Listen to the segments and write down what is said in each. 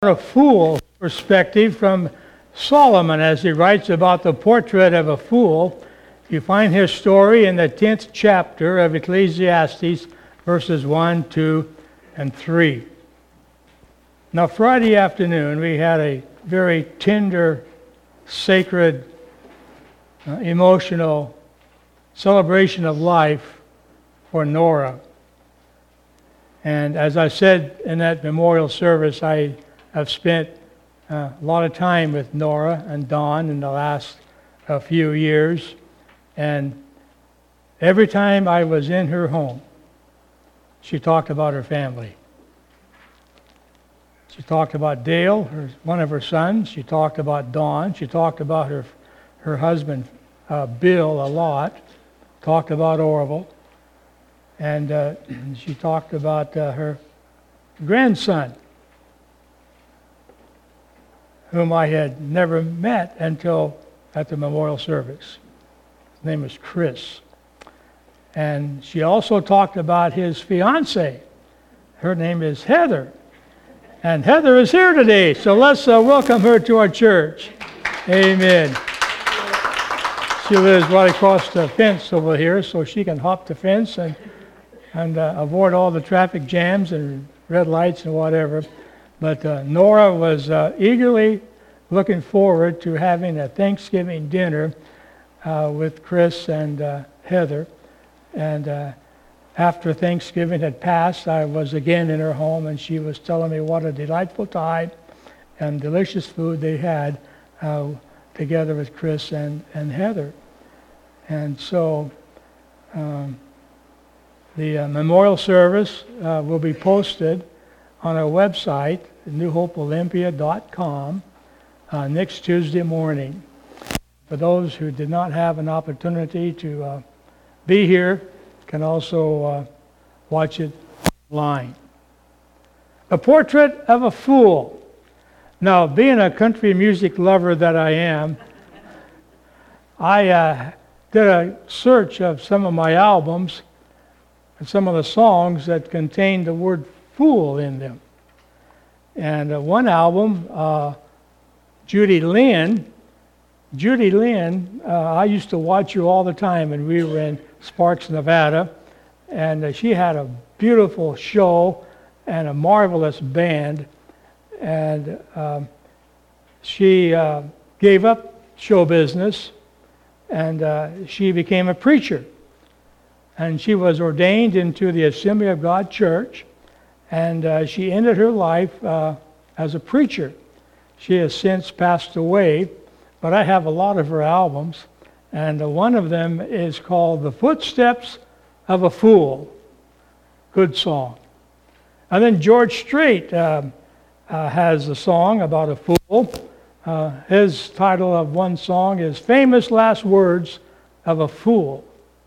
A fool perspective from Solomon as he writes about the portrait of a fool. You find his story in the 10th chapter of Ecclesiastes, verses 1, 2, and 3. Now, Friday afternoon, we had a very tender, sacred, emotional celebration of life for Nora. And as I said in that memorial service, I've spent a lot of time with Nora and Don in the last few years. And every time I was in her home, she talked about her family. She talked about Dale, one of her sons. She talked about Don. She talked about her husband, Bill, a lot. Talked about Orville. And she talked about her grandson, whom I had never met until at the memorial service. His name was Chris. And she also talked about his fiancée. Her name is Heather. And Heather is here today, so let's welcome her to our church. Amen. She lives right across the fence over here, so she can hop the fence and avoid all the traffic jams and red lights and whatever. But Nora was eagerly looking forward to having a Thanksgiving dinner with Chris and Heather. And after Thanksgiving had passed, I was again in her home, and she was telling me what a delightful time and delicious food they had together with Chris and Heather. And so the memorial service will be posted on our website, newhopeolympia.com, next Tuesday morning. For those who did not have an opportunity to be here, can also watch it online. A portrait of a fool. Now, being a country music lover that I am, I did a search of some of my albums and some of the songs that contained the word fool in them. And one album, Judy Lynn, I used to watch you all the time when we were in Sparks, Nevada, and she had a beautiful show and a marvelous band, and she gave up show business, and she became a preacher, and she was ordained into the Assembly of God Church, and she ended her life as a preacher. She has since passed away, but I have a lot of her albums, and one of them is called The Footsteps of a Fool. Good song. And then George Strait has a song about a fool. His title of one song is Famous Last Words of a Fool.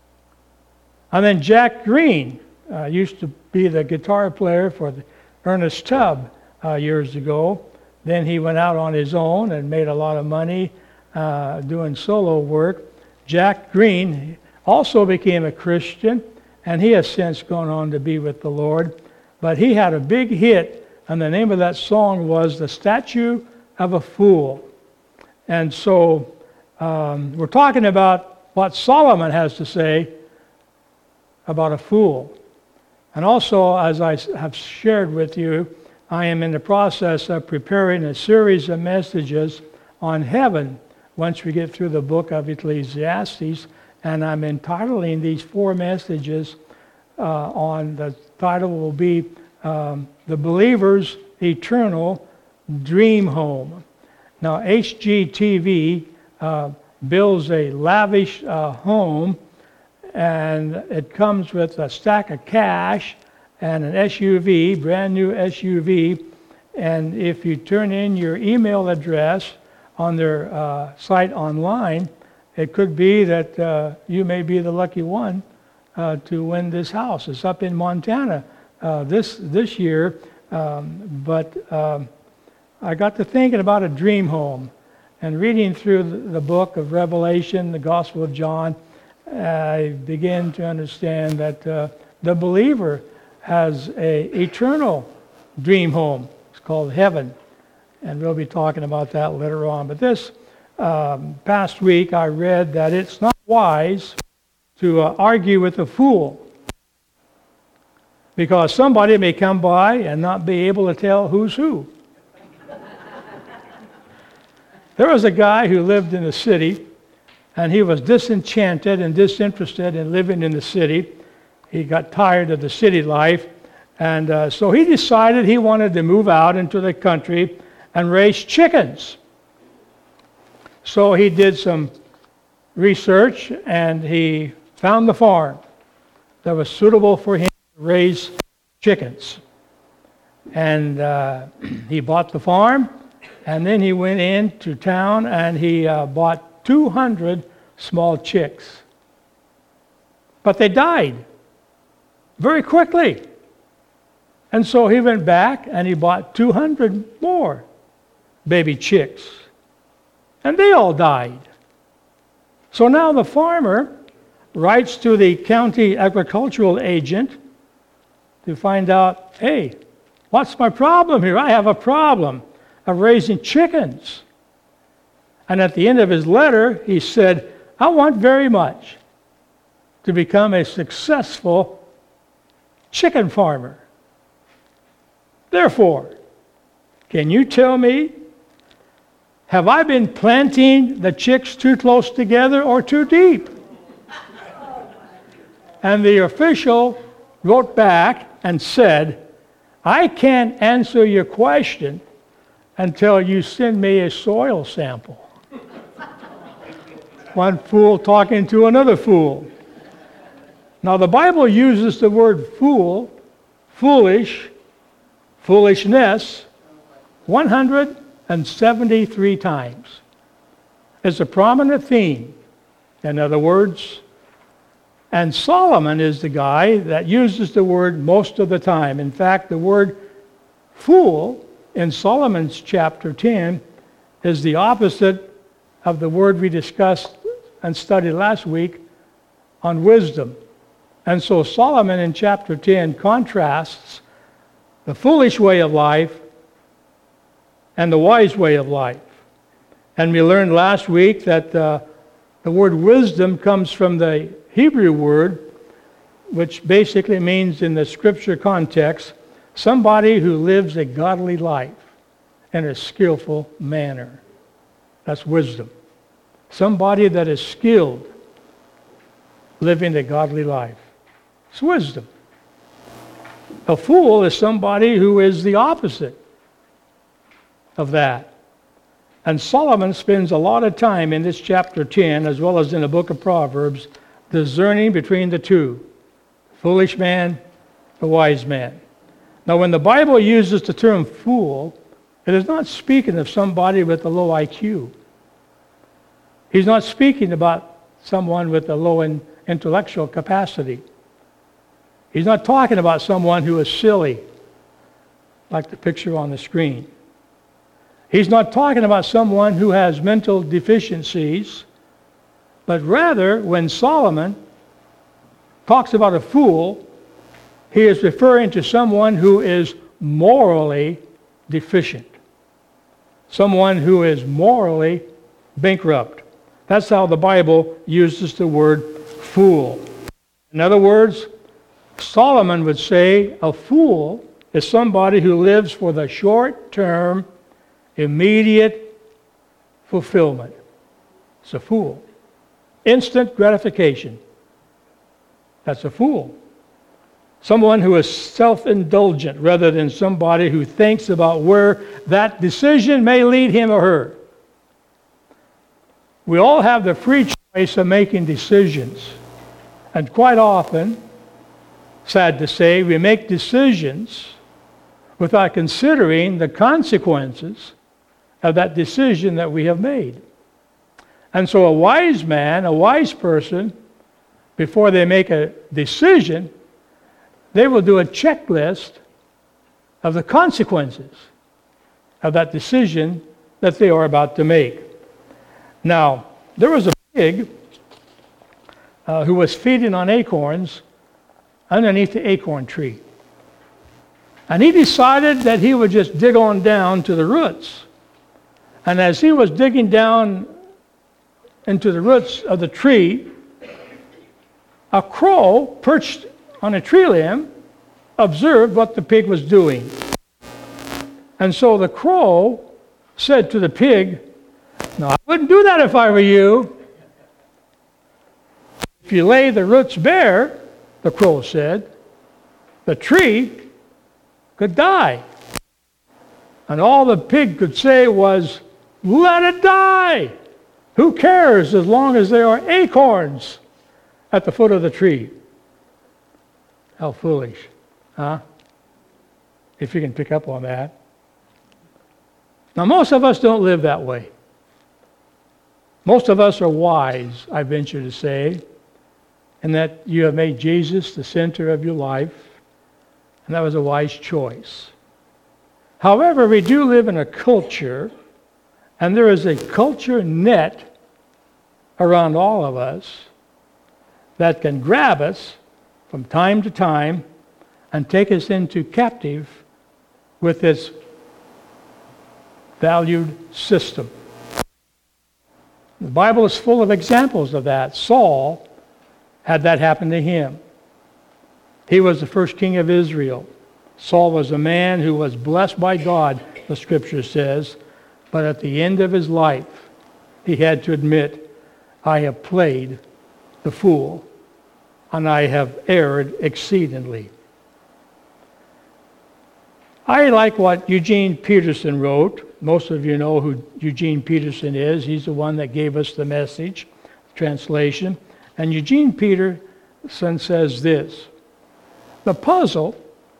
And then Jack Green used to be the guitar player for Ernest Tubb years ago. Then he went out on his own and made a lot of money doing solo work. Jack Green also became a Christian, and he has since gone on to be with the Lord. But he had a big hit, and the name of that song was The Statue of a Fool. And so we're talking about what Solomon has to say about a fool. And also, as I have shared with you, I am in the process of preparing a series of messages on heaven once we get through the book of Ecclesiastes, and I'm entitling these 4 messages on the title will be The Believer's Eternal Dream Home. Now, HGTV builds a lavish home, and it comes with a stack of cash and an SUV, brand new SUV, and if you turn in your email address on their site online, it could be that you may be the lucky one to win this house. It's up in Montana this year, but I got to thinking about a dream home, and reading through the book of Revelation, the Gospel of John, I began to understand that the believer has an eternal dream home. It's called heaven. and we'll be talking about that later on. But this past week I read that it's not wise to argue with a fool, because somebody may come by and not be able to tell who's who. There was a guy who lived in the city, and he was disenchanted and disinterested in living in the city. He got tired of the city life, and so he decided he wanted to move out into the country and raise chickens. So he did some research, and he found the farm that was suitable for him to raise chickens. And he bought the farm, and then he went into town and he bought 200 small chicks. But they died very quickly. And so he went back and he bought 200 more baby chicks. And they all died. So now the farmer writes to the county agricultural agent to find out, hey, what's my problem here? I have a problem of raising chickens. And at the end of his letter, he said, I want very much to become a successful chicken farmer. Therefore, can you tell me, have I been planting the chicks too close together or too deep? And the official wrote back and said, I can't answer your question until you send me a soil sample. One fool talking to another fool. Now the Bible uses the word fool, foolish, foolishness 173 times. It's a prominent theme. In other words, and Solomon is the guy that uses the word most of the time. In fact, the word fool in Solomon's chapter 10 is the opposite of the word we discussed and studied last week on wisdom. And so Solomon in chapter 10 contrasts the foolish way of life and the wise way of life. And we learned last week that the word wisdom comes from the Hebrew word, which basically means in the scripture context, somebody who lives a godly life in a skillful manner. That's wisdom. Somebody that is skilled living a godly life. It's wisdom. A fool is somebody who is the opposite of that. And Solomon spends a lot of time in this chapter 10, as well as in the book of Proverbs, discerning between the two, foolish man, the wise man. Now, when the Bible uses the term fool, it is not speaking of somebody with a low IQ. He's not speaking about someone with a low intellectual capacity. He's not talking about someone who is silly, like the picture on the screen. He's not talking about someone who has mental deficiencies, but rather, when Solomon talks about a fool, he is referring to someone who is morally deficient, someone who is morally bankrupt. That's how the Bible uses the word fool. In other words, Solomon would say a fool is somebody who lives for the short-term, immediate fulfillment. It's a fool. Instant gratification. That's a fool. Someone who is self-indulgent rather than somebody who thinks about where that decision may lead him or her. We all have the free choice of making decisions. And quite often, sad to say, we make decisions without considering the consequences of that decision that we have made. And so a wise man, a wise person, before they make a decision, they will do a checklist of the consequences of that decision that they are about to make. Now, there was a pig who was feeding on acorns underneath the acorn tree. And he decided that he would just dig on down to the roots And as he was digging down into the roots of the tree, a crow perched on a tree limb observed what the pig was doing. And so the crow said to the pig, "No, I wouldn't do that if I were you." "If you lay the roots bare," the crow said, "the tree could die." And all the pig could say was, "Let it die. Who cares as long as there are acorns at the foot of the tree?" How foolish, huh? If you can pick up on that. Now, most of us don't live that way. Most of us are wise, I venture to say, in that you have made Jesus the center of your life, and that was a wise choice. However, we do live in a culture, and there is a culture net around all of us that can grab us from time to time and take us into captive with its valued system. The Bible is full of examples of that. Saul had that happen to him. He was the first king of Israel. Saul was a man who was blessed by God, the scripture says, but at the end of his life, he had to admit, "I have played the fool, and I have erred exceedingly." I like what Eugene Peterson wrote. Most of you know who Eugene Peterson is. He's the one that gave us the Message translation. And Eugene Peterson says this: "The puzzle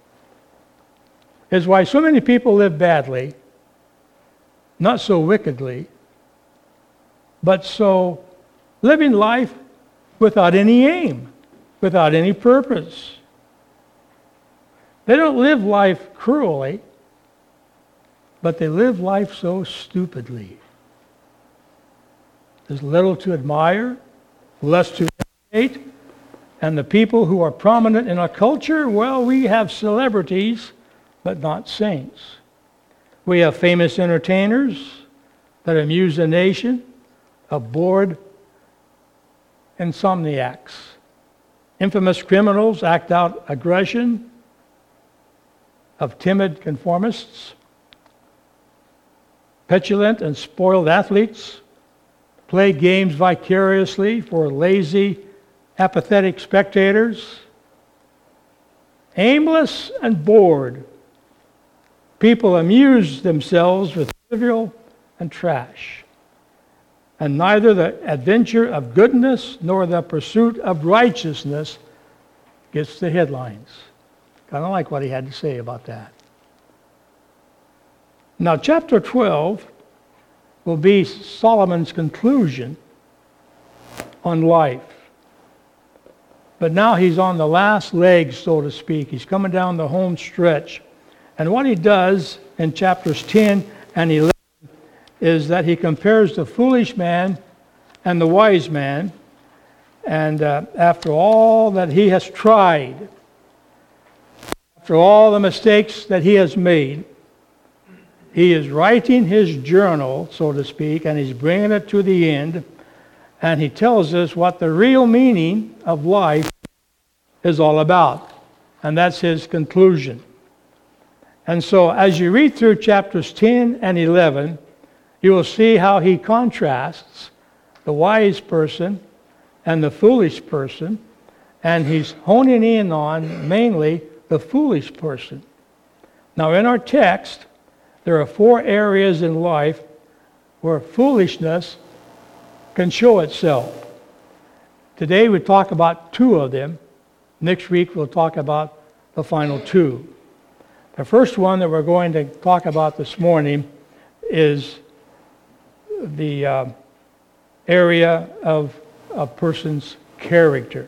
is why so many people live badly, not so wickedly, but so living life without any aim, without any purpose. They don't live life cruelly, but they live life so stupidly. There's little to admire, less to imitate, and the people who are prominent in our culture, well, we have celebrities, but not saints. We have famous entertainers that amuse the nation of bored insomniacs. Infamous criminals act out aggression of timid conformists. Petulant and spoiled athletes play games vicariously for lazy, apathetic spectators. Aimless and bored, people amuse themselves with trivial and trash. And neither the adventure of goodness nor the pursuit of righteousness gets the headlines." Kind of like what he had to say about that. Now, chapter 12 will be Solomon's conclusion on life. But now he's on the last leg, so to speak. He's coming down the home stretch. And what he does in chapters 10 and 11 is that he compares the foolish man and the wise man. And after all that he has tried, after all the mistakes that he has made, he is writing his journal, so to speak, and he's bringing it to the end. And he tells us what the real meaning of life is all about. And that's his conclusion. And so as you read through chapters 10 and 11, you will see how he contrasts the wise person and the foolish person. And he's honing in on mainly the foolish person. Now in our text, there are 4 areas in life where foolishness can show itself. Today we talk about 2 of them. Next week we'll talk about the final 2. The first one that we're going to talk about this morning is the area of a person's character.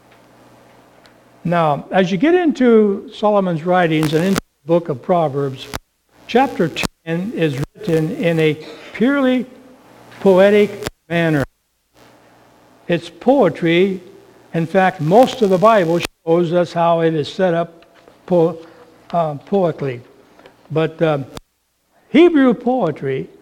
Now, as you get into Solomon's writings and into the book of Proverbs, chapter 10 is written in a purely poetic manner. It's poetry. In fact, most of the Bible shows us how it is set up poetically. But Hebrew poetry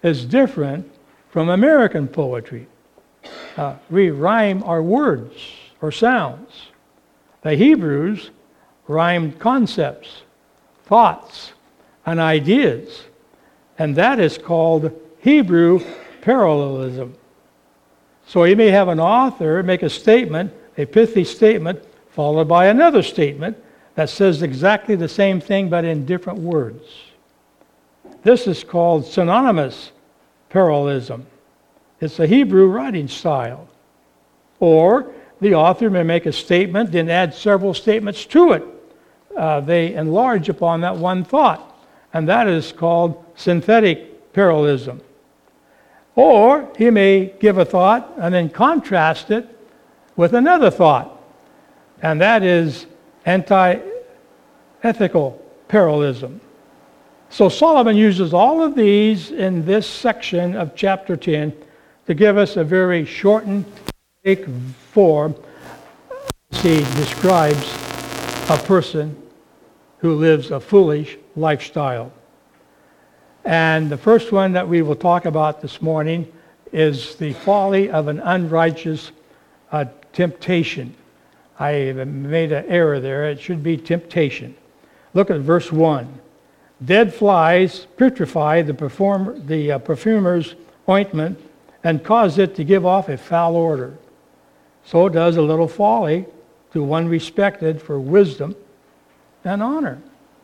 is different from American poetry. We rhyme our words or sounds. The Hebrews rhymed concepts, thoughts, and ideas, and that is called Hebrew parallelism. So you may have an author make a statement, a pithy statement, followed by another statement that says exactly the same thing but in different words. This is called synonymous parallelism. It's a Hebrew writing style. Or the author may make a statement, then add several statements to it. They enlarge upon that one thought, and that is called synthetic parallelism. Or he may give a thought and then contrast it with another thought, and that is anti-ethical parallelism. So Solomon uses all of these in this section of chapter 10 to give us a very shortened form. He describes a person who lives a foolish lifestyle. And the first one that we will talk about this morning is the folly of an unrighteous temptation. I made an error there. It should be temptation. Look at verse 1. Dead flies putrefy the perfumer's ointment and cause it to give off a foul odor. So does a little folly to one respected for wisdom and honor.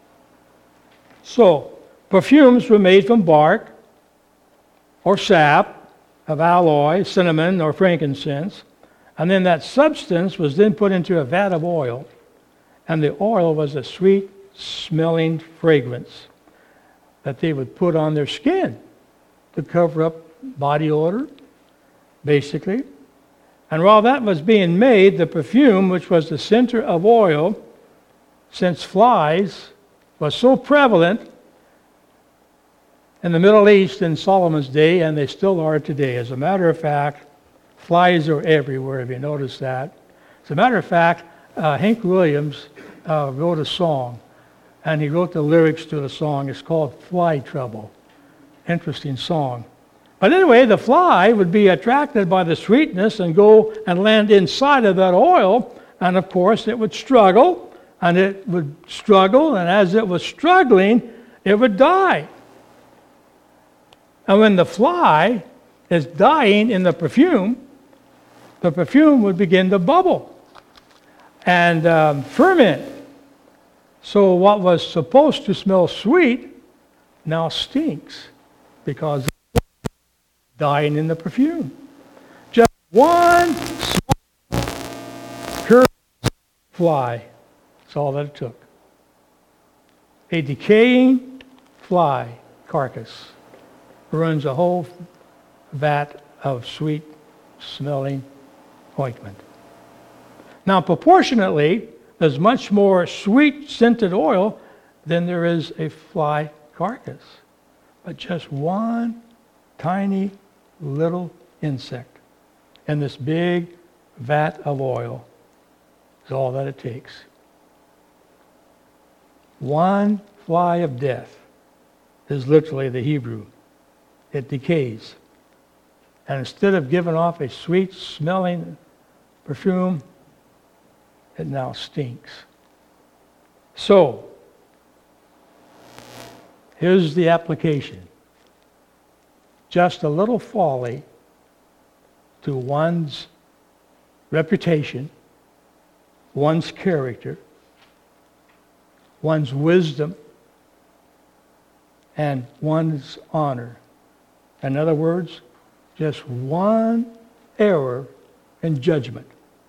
So, perfumes were made from bark or sap of aloe, cinnamon, or frankincense, and then that substance was then put into a vat of oil, and the oil was a sweet-smelling fragrance that they would put on their skin to cover up body odor, basically. And while that was being made, the perfume, which was the center of oil, since flies was so prevalent in the Middle East in Solomon's day, and they still are today. As a matter of fact, flies are everywhere, if you notice that. As a matter of fact, Hank Williams wrote a song, and he wrote the lyrics to the song. It's called Fly Trouble. Interesting song. But anyway, the fly would be attracted by the sweetness and go and land inside of that oil, and of course it would struggle, and as it was struggling, it would die. And when the fly is dying in the perfume would begin to bubble and ferment. So what was supposed to smell sweet now stinks because it's dying in the perfume. Just one small curved fly. That's all that it took. A decaying fly carcass ruins a whole vat of sweet-smelling ointment. Now, proportionately, there's much more sweet-scented oil than there is a fly carcass. But just one tiny little insect in this big vat of oil is all that it takes. One fly of death is literally the Hebrew. It decays. And instead of giving off a sweet-smelling perfume, it now stinks. So, here's the application. Just a little folly to one's reputation, one's character, one's wisdom, and one's honor. In other words, just one error in judgment.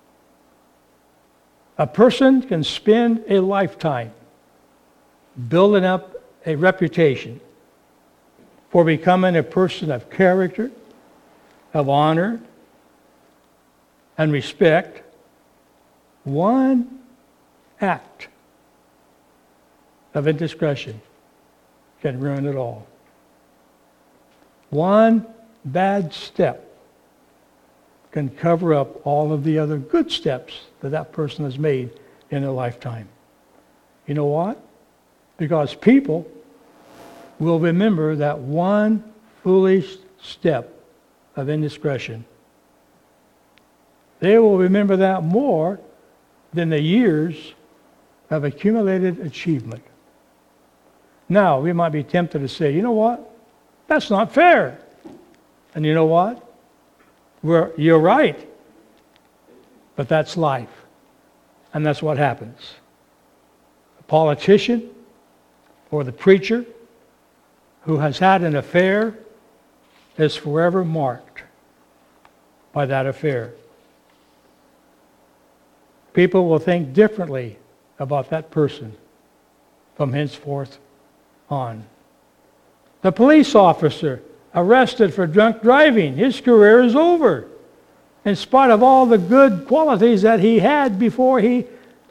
A person can spend a lifetime building up a reputation for becoming a person of character, of honor, and respect. One act of indiscretion can ruin it all. One bad step can cover up all of the other good steps that person has made in their lifetime. You know what? Because people will remember that one foolish step of indiscretion. They will remember that more than the years of accumulated achievement. Now, we might be tempted to say, you know what? That's not fair. And you know what? You're right. But that's life. And that's what happens. The politician or the preacher who has had an affair is forever marked by that affair. People will think differently about that person from henceforth on. The police officer arrested for drunk driving, his career is over, in spite of all the good qualities that he had before he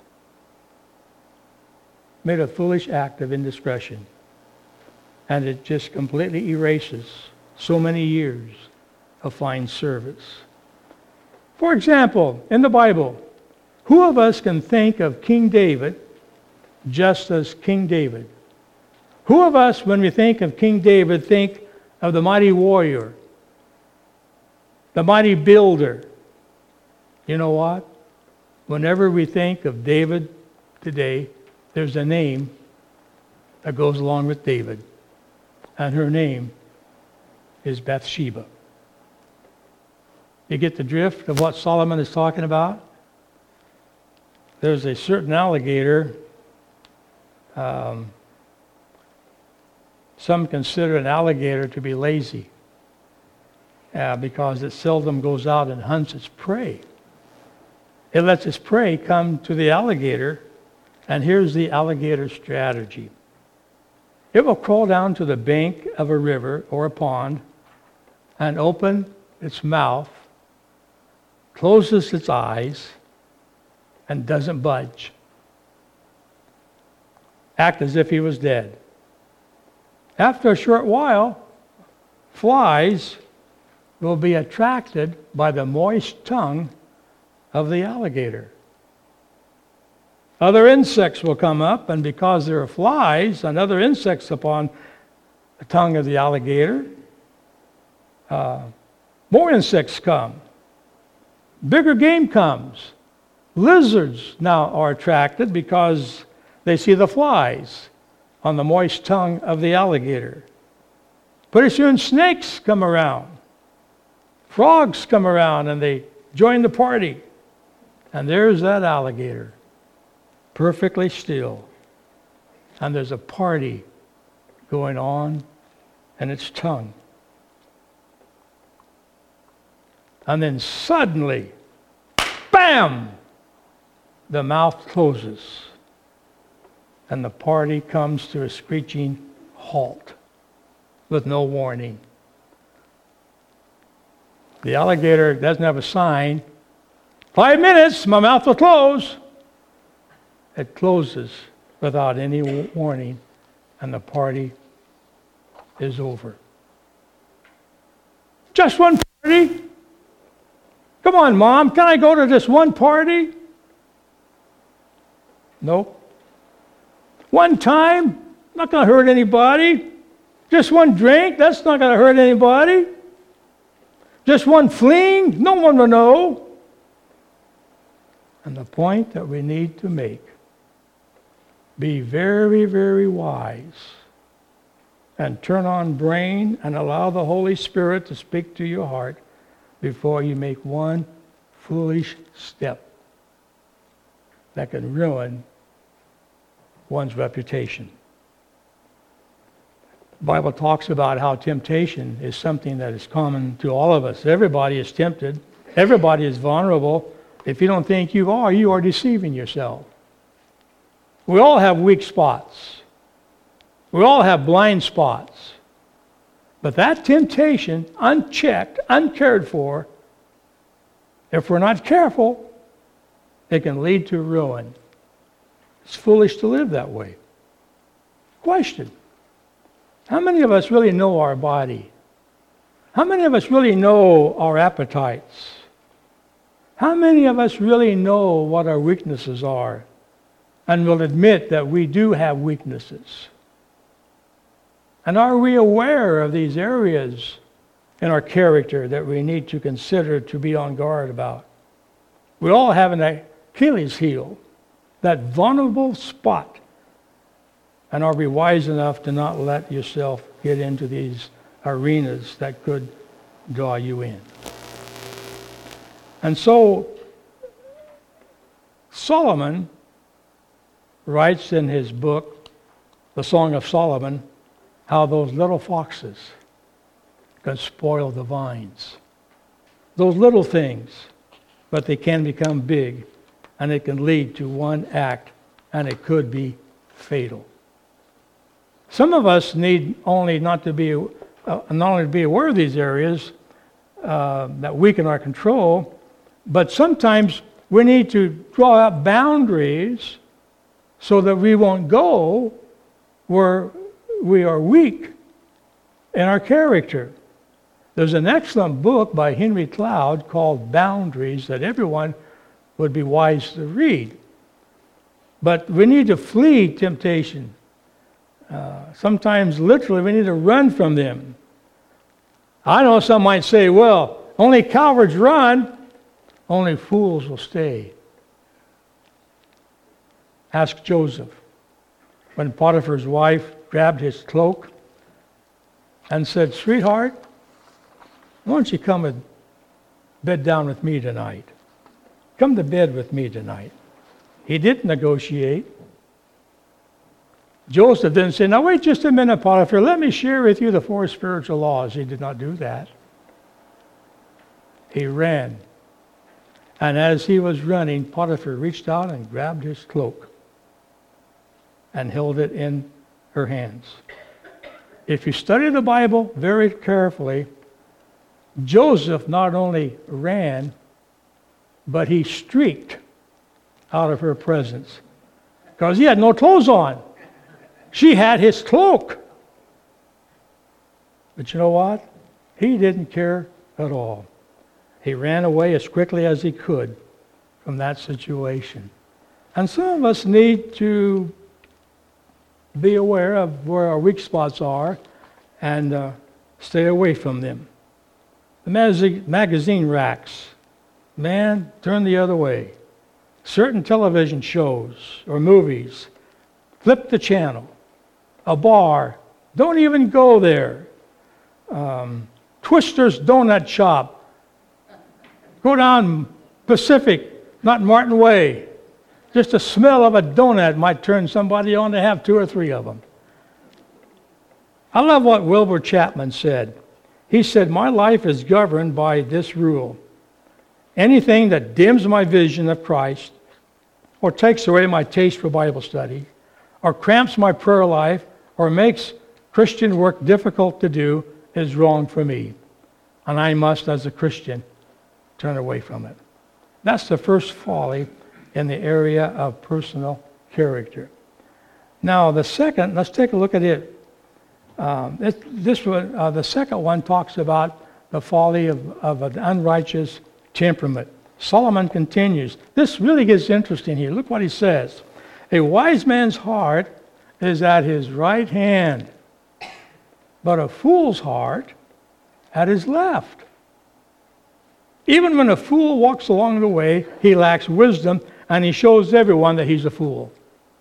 made a foolish act of indiscretion. And it just completely erases so many years of fine service. For example, in the Bible, who of us can think of King David just as King David? Who of us, when we think of King David, think of the mighty warrior, the mighty builder? You know what? Whenever we think of David today, there's a name that goes along with David, and her name is Bathsheba. You get the drift of what Solomon is talking about? There's a certain alligator, some consider an alligator to be lazy because it seldom goes out and hunts its prey. It lets its prey come to the alligator, and here's the alligator's strategy. It will crawl down to the bank of a river or a pond and open its mouth, closes its eyes, and doesn't budge. Act as if he was dead. After a short while, flies will be attracted by the moist tongue of the alligator. Other insects will come up, and because there are flies and other insects upon the tongue of the alligator, more insects come. Bigger game comes. Lizards now are attracted because they see the flies on the moist tongue of the alligator. Pretty soon snakes come around. Frogs come around and they join the party. And there's that alligator, perfectly still. And there's a party going on in its tongue. And then suddenly, bam! The mouth closes. And the party comes to a screeching halt with no warning. The alligator doesn't have a sign. 5 minutes, my mouth will close. It closes without any warning, and the party is over. Just one party? Come on, Mom, can I go to this one party? Nope. One time, not going to hurt anybody. Just one drink, that's not going to hurt anybody. Just one fling, no one will know. And the point that we need to make, be very, very wise and turn on brain and allow the Holy Spirit to speak to your heart before you make one foolish step that can ruin one's reputation. The Bible talks about how temptation is something that is common to all of us. Everybody is tempted. Everybody is vulnerable. If you don't think you are deceiving yourself. We all have weak spots. We all have blind spots. But that temptation, unchecked, uncared for, if we're not careful, it can lead to ruin. It's foolish to live that way. Question. How many of us really know our body? How many of us really know our appetites? How many of us really know what our weaknesses are and will admit that we do have weaknesses? And are we aware of these areas in our character that we need to consider to be on guard about? We all have an Achilles heel, that vulnerable spot. And are we wise enough to not let yourself get into these arenas that could draw you in? And so Solomon writes in his book, The Song of Solomon, how those little foxes can spoil the vines. Those little things, but they can become big, and it can lead to one act, and it could be fatal. Some of us need only not to be aware of these areas that weaken our control, but sometimes we need to draw up boundaries so that we won't go where we are weak in our character. There's an excellent book by Henry Cloud called Boundaries that everyone would be wise to read. But we need to flee temptation. Sometimes, literally, we need to run from them. I know some might say, well, only cowards run, only fools will stay. Ask Joseph. When Potiphar's wife grabbed his cloak and said, sweetheart, why don't you come and bed down with me tonight? Come to bed with me tonight. He didn't negotiate. Joseph didn't say, now wait just a minute, Potiphar, let me share with you the 4 spiritual laws. He did not do that. He ran. And as he was running, Potiphar reached out and grabbed his cloak and held it in her hands. If you study the Bible very carefully, Joseph not only ran, but he streaked out of her presence because he had no clothes on. She had his cloak. But you know what? He didn't care at all. He ran away as quickly as he could from that situation. And some of us need to be aware of where our weak spots are and stay away from them. The magazine racks, man, turn the other way. Certain television shows or movies, flip the channel. A bar, don't even go there. Twister's Donut Shop, go down Pacific, not Martin Way. Just the smell of a donut might turn somebody on to have 2 or 3 of them. I love what Wilbur Chapman said. He said, my life is governed by this rule. Anything that dims my vision of Christ, or takes away my taste for Bible study, or cramps my prayer life, or makes Christian work difficult to do is wrong for me. And I must, as a Christian, turn away from it. That's the first folly in the area of personal character. Now, the second, let's take a look at it. The second one talks about the folly of an unrighteous temperament. Solomon continues. This really gets interesting here. Look what he says. A wise man's heart is at his right hand, but a fool's heart at his left. Even when a fool walks along the way, he lacks wisdom, and he shows everyone that he's a fool.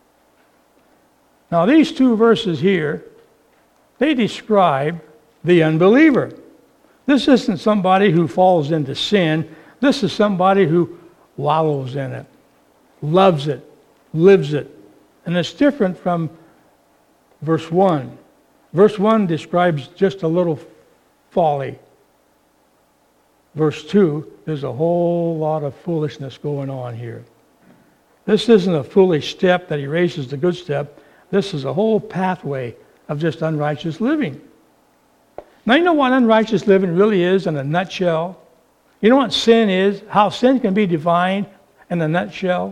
Now, these 2 verses here, they describe the unbeliever. This isn't somebody who falls into sin. This is somebody who wallows in it, loves it, lives it. And it's different from verse 1. Verse 1 describes just a little folly. Verse 2, there's a whole lot of foolishness going on here. This isn't a foolish step that erases the good step. This is a whole pathway of just unrighteous living. Now, you know what unrighteous living really is in a nutshell? You know what sin is? How sin can be defined in a nutshell?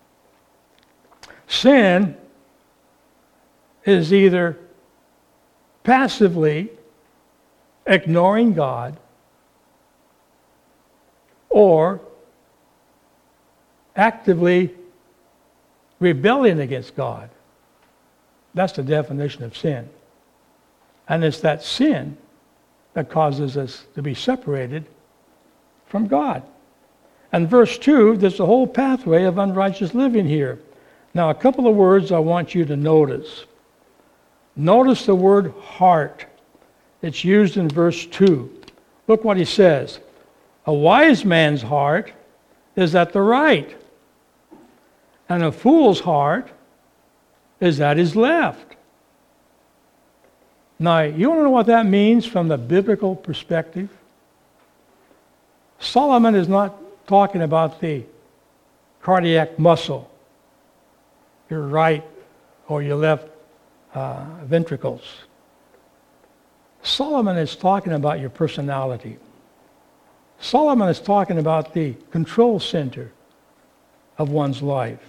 Sin is either passively ignoring God or actively rebelling against God. That's the definition of sin. And it's that sin that causes us to be separated from God. And verse 2, there's a whole pathway of unrighteous living here. Now, a couple of words I want you to notice. Notice the word heart. It's used in verse 2. Look what he says. A wise man's heart is at the right, and a fool's heart is at his left. Now, you want to know what that means from the biblical perspective? Solomon is not talking about the cardiac muscle, your right or your left ventricles. Solomon is talking about your personality. Solomon is talking about the control center of one's life.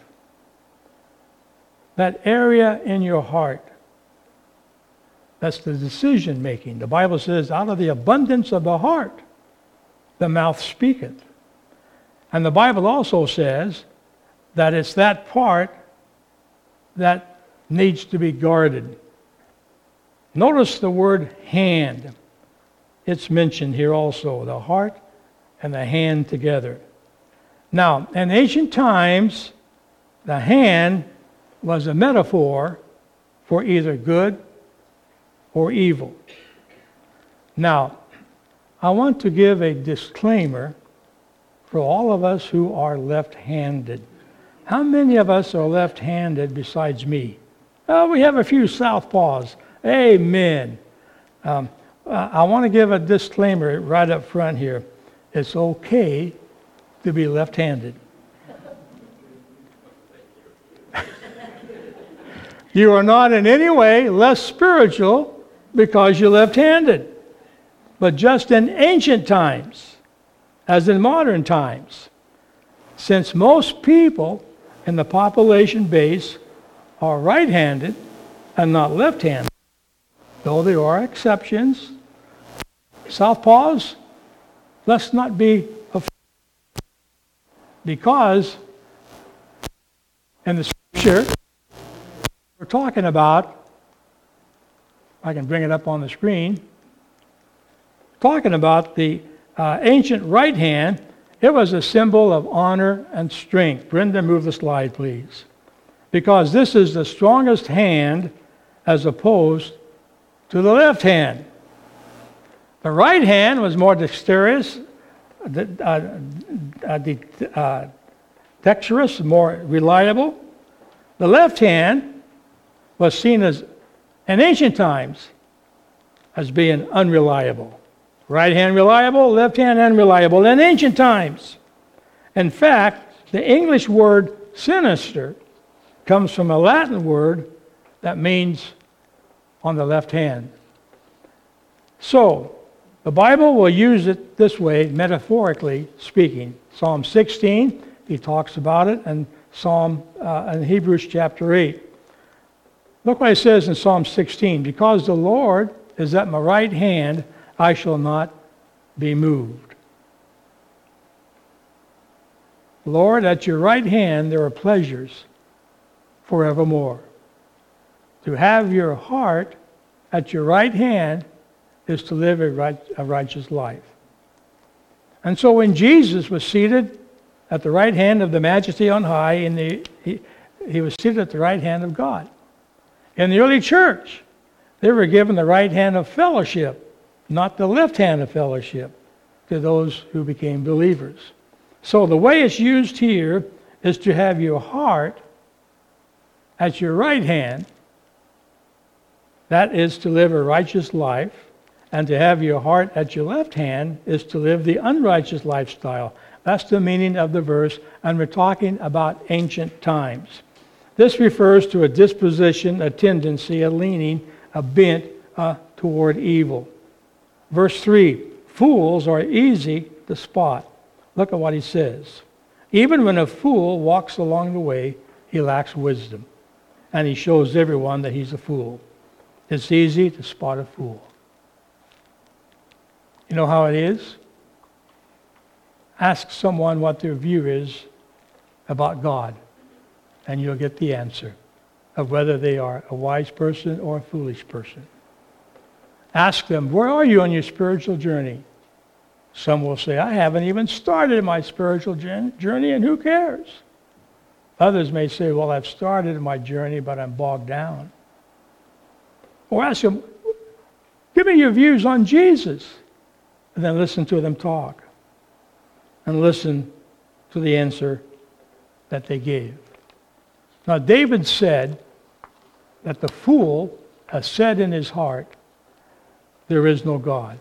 That area in your heart, that's the decision making. The Bible says, out of the abundance of the heart, the mouth speaketh. And the Bible also says that it's that part that needs to be guarded. Notice the word hand. It's mentioned here also, the heart and the hand together. Now, in ancient times, the hand was a metaphor for either good or evil. Now, I want to give a disclaimer for all of us who are left-handed. How many of us are left-handed besides me? Oh, we have a few southpaws. Amen. I want to give a disclaimer right up front here. It's okay to be left-handed. You are not in any way less spiritual because you're left-handed. But just in ancient times, as in modern times, since most people in the population base are right-handed and not left-handed, though there are exceptions, southpaws, let's not be afraid. Because in the scripture, we're talking about, I can bring it up on the screen, talking about the ancient right hand. It was a symbol of honor and strength. Brenda, move the slide, please. Because this is the strongest hand as opposed to the left hand. The right hand was more dexterous, dexterous, more reliable. The left hand was seen as, in ancient times, as being unreliable. Right hand reliable, left hand unreliable in ancient times. In fact, the English word sinister comes from a Latin word that means on the left hand. So, the Bible will use it this way, metaphorically speaking. Psalm 16, he talks about it, and in Hebrews chapter 8. Look what it says in Psalm 16. Because the Lord is at my right hand, I shall not be moved. Lord, at your right hand there are pleasures forevermore. To have your heart at your right hand is to live a righteous life. And so when Jesus was seated at the right hand of the Majesty on high, he was seated at the right hand of God. In the early church, they were given the right hand of fellowship, not the left hand of fellowship, to those who became believers. So the way it's used here is to have your heart at your right hand. That is to live a righteous life. And to have your heart at your left hand is to live the unrighteous lifestyle. That's the meaning of the verse, and we're talking about ancient times. This refers to a disposition, a tendency, a leaning, a bent toward evil. Verse 3, fools are easy to spot. Look at what he says. Even when a fool walks along the way, he lacks wisdom, and he shows everyone that he's a fool. It's easy to spot a fool. You know how it is? Ask someone what their view is about God, and you'll get the answer of whether they are a wise person or a foolish person. Ask them, where are you on your spiritual journey? Some will say, I haven't even started my spiritual journey, and who cares? Others may say, well, I've started my journey, but I'm bogged down. Or ask them, give me your views on Jesus. And then listen to them talk. And listen to the answer that they gave. Now, David said that the fool has said in his heart, there is no God.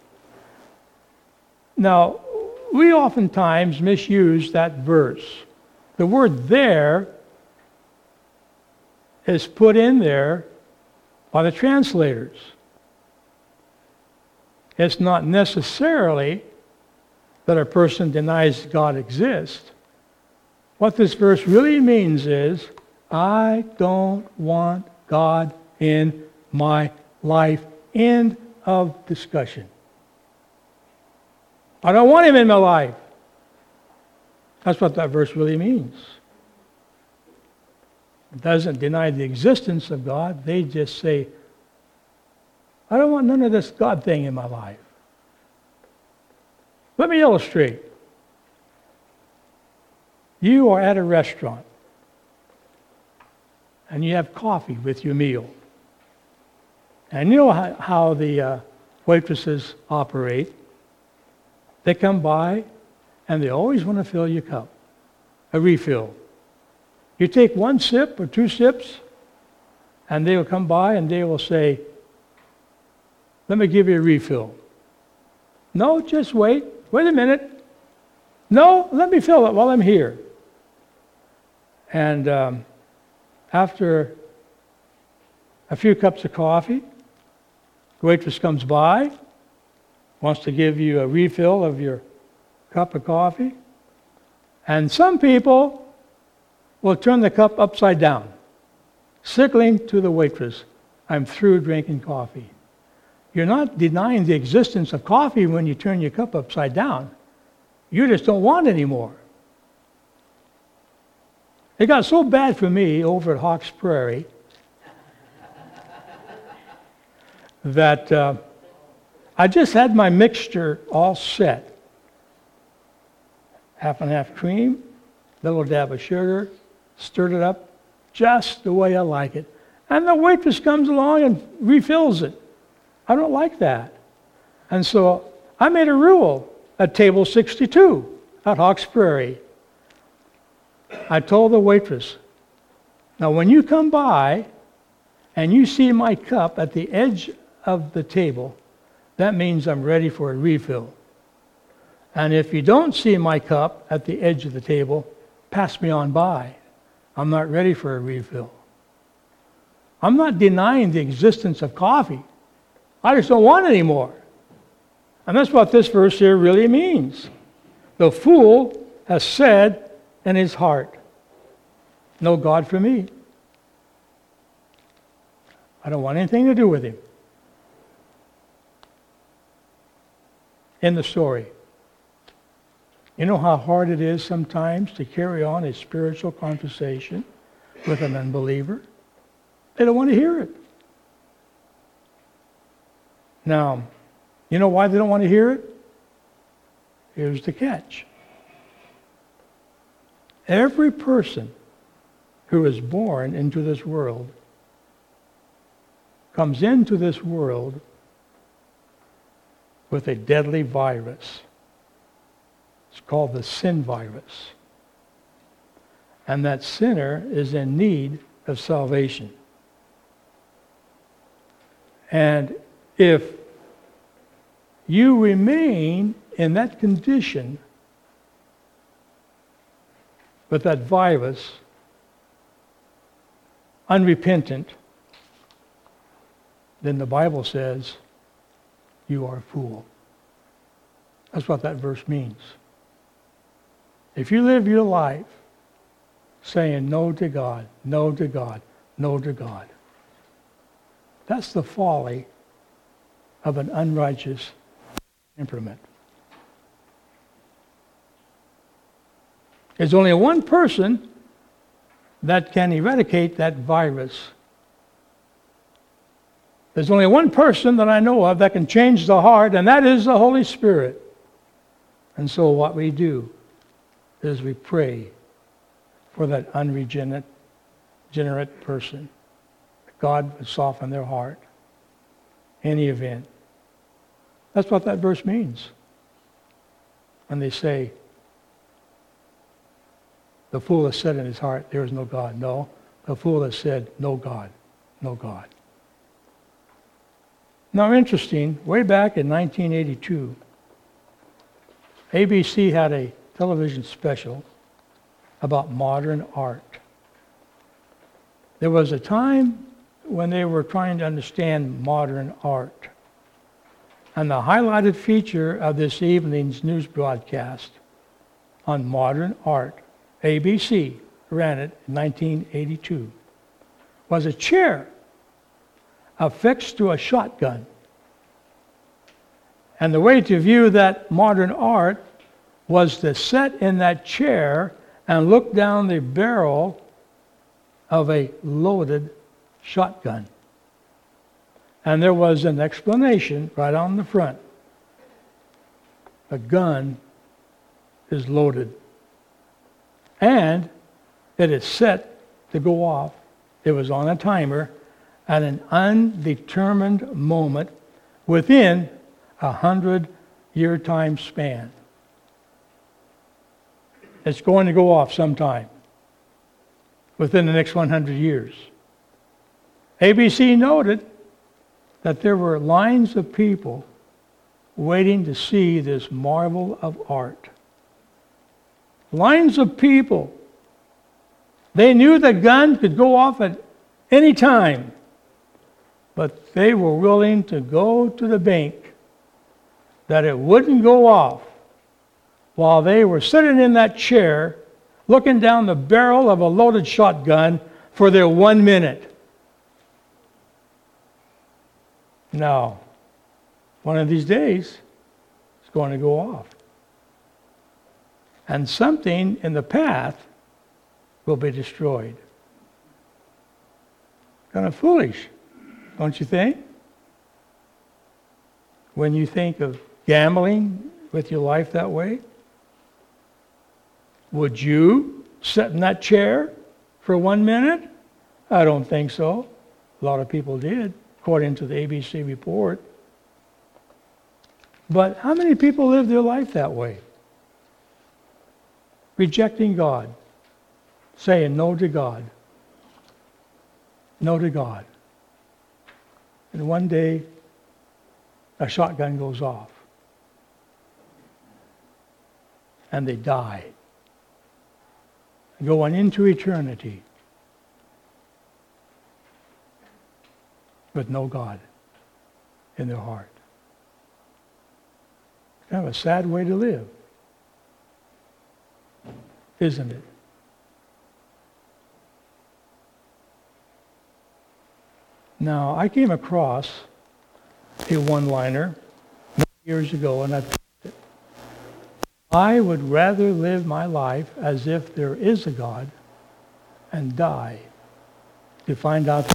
Now, we oftentimes misuse that verse. The word there is put in there by the translators. It's not necessarily that a person denies God exists. What this verse really means is, I don't want God in my life. End of discussion. I don't want him in my life. That's what that verse really means. It doesn't deny the existence of God. They just say, I don't want none of this God thing in my life. Let me illustrate. You are at a restaurant and you have coffee with your meal. And you know how the waitresses operate. They come by and they always want to fill your cup, a refill. You take one sip or two sips and they will come by and they will say, let me give you a refill. No, just wait. Wait a minute. No, let me fill it while I'm here. And after a few cups of coffee, the waitress comes by, wants to give you a refill of your cup of coffee. And some people will turn the cup upside down, signaling to the waitress, I'm through drinking coffee. You're not denying the existence of coffee when you turn your cup upside down. You just don't want it anymore. It got so bad for me over at Hawks Prairie that I just had my mixture all set. Half and half cream, little dab of sugar, stirred it up just the way I like it. And the waitress comes along and refills it. I don't like that. And so I made a rule at table 62 at Hawks Prairie. I told the waitress, now when you come by and you see my cup at the edge of the table, that means I'm ready for a refill. And if you don't see my cup at the edge of the table, pass me on by. I'm not ready for a refill. I'm not denying the existence of coffee. I just don't want it anymore. And that's what this verse here really means. The fool has said in his heart, no God for me. I don't want anything to do with him. In the story. You know how hard it is sometimes to carry on a spiritual conversation with an unbeliever? They don't want to hear it. Now, you know why they don't want to hear it? Here's the catch. Every person who is born into this world comes into this world with a deadly virus. It's called the sin virus. And that sinner is in need of salvation. And if you remain in that condition with that virus, unrepentant, then the Bible says you are a fool. That's what that verse means. If you live your life saying no to God, no to God, no to God, that's the folly of an unrighteous temperament. There's only one person that can eradicate that virus There's only one person that I know of that can change the heart, and that is the Holy Spirit. And so what we do is we pray for that unregenerate person. God would soften their heart. Any event. That's what that verse means. When they say, the fool has said in his heart, there is no God. No, the fool has said, no God, no God. Now interesting, way back in 1982, ABC had a television special about modern art. There was a time when they were trying to understand modern art. And the highlighted feature of this evening's news broadcast on modern art, ABC ran it in 1982, was a chair affixed to a shotgun. And the way to view that modern art was to sit in that chair and look down the barrel of a loaded shotgun. And there was an explanation right on the front. The gun is loaded. And it is set to go off. It was on a timer at an undetermined moment within a 100-year time span. It's going to go off sometime within the next 100 years. ABC noted that there were lines of people waiting to see this marvel of art. Lines of people. They knew the gun could go off at any time, but they were willing to go to the bank that it wouldn't go off while they were sitting in that chair looking down the barrel of a loaded shotgun for their 1 minute. Now, one of these days, it's going to go off. And something in the path will be destroyed. Kind of foolish, don't you think? When you think of gambling with your life that way, would you sit in that chair for 1 minute? I don't think so. A lot of people did, according to the ABC report. But how many people live their life that way? Rejecting God, saying no to God, no to God. And one day, a shotgun goes off. And they die. Going into eternity with no God in their heart. Kind of a sad way to live, isn't it? Now, I came across a one-liner many years ago, and I've used it. I would rather live my life as if there is a God and die to find out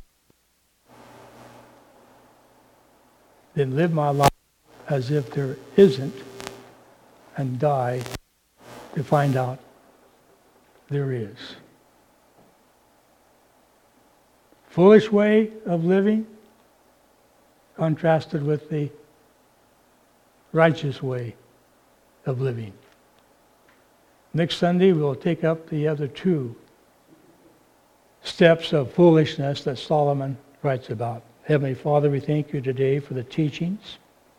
than live my life as if there isn't and die to find out there is. Foolish way of living contrasted with the righteous way of living. Next Sunday, we'll take up the other two steps of foolishness that Solomon writes about. Heavenly Father, we thank you today for the teachings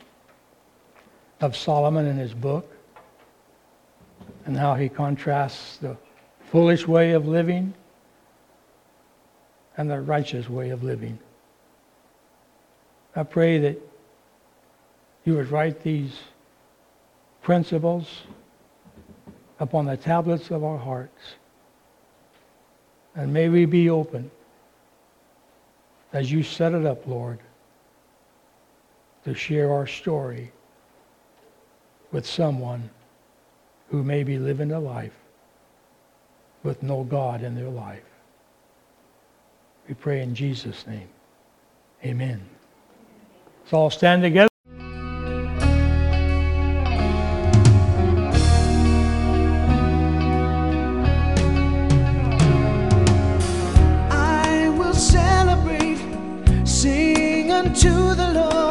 of Solomon in his book and how he contrasts the foolish way of living and the righteous way of living. I pray that you would write these principles upon the tablets of our hearts. And may we be open as you set it up, Lord, to share our story with someone who may be living a life with no God in their life. We pray in Jesus' name. Amen. So all stand together. I will celebrate, sing unto the Lord.